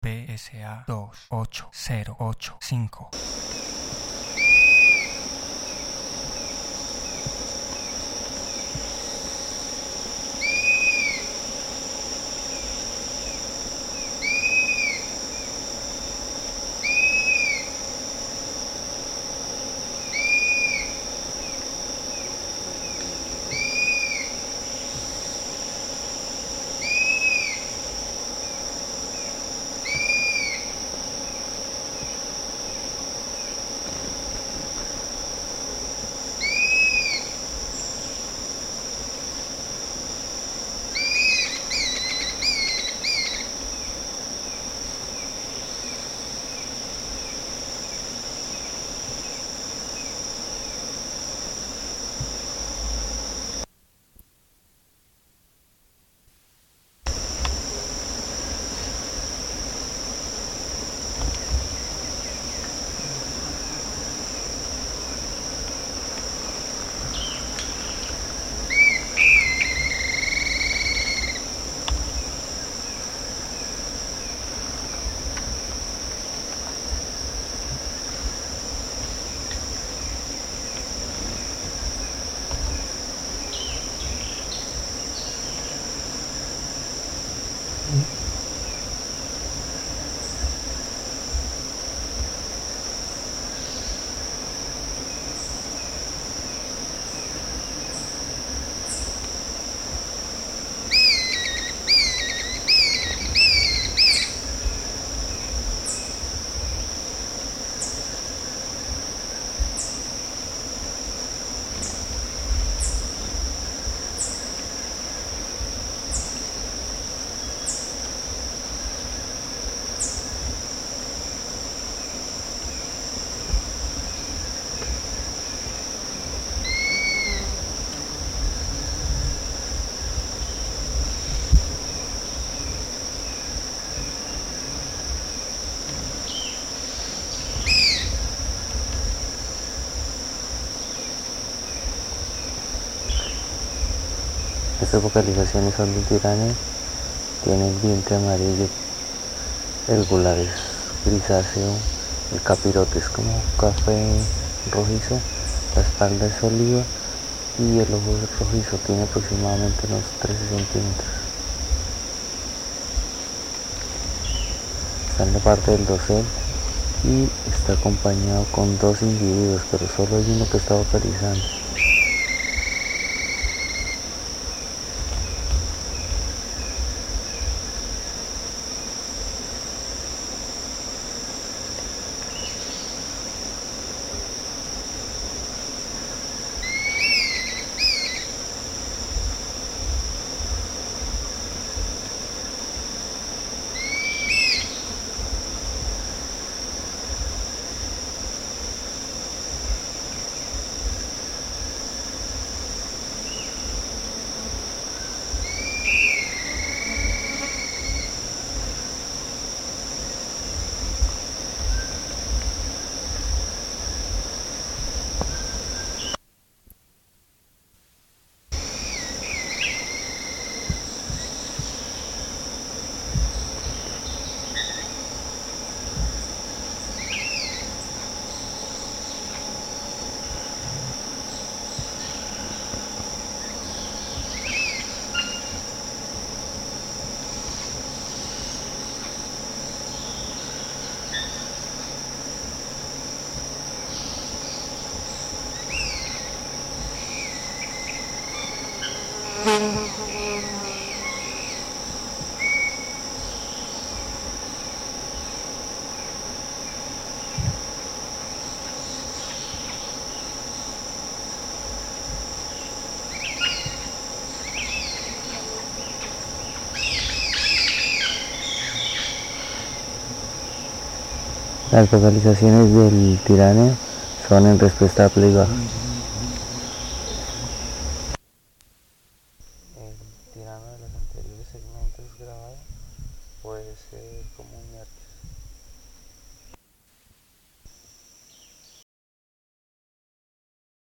PSA 28085. Estas vocalizaciones son del tiranio, tiene el vientre amarillo, el gular es grisáceo, el capirote es como café rojizo, la espalda es oliva y el ojo es rojizo, tiene aproximadamente unos 13 centímetros. Está en la parte del dosel y está acompañado con dos individuos, pero solo hay uno que está vocalizando. Las vocalizaciones del tiranio son en respuesta a playback. El tirano de los anteriores segmentos grabado puede ser como un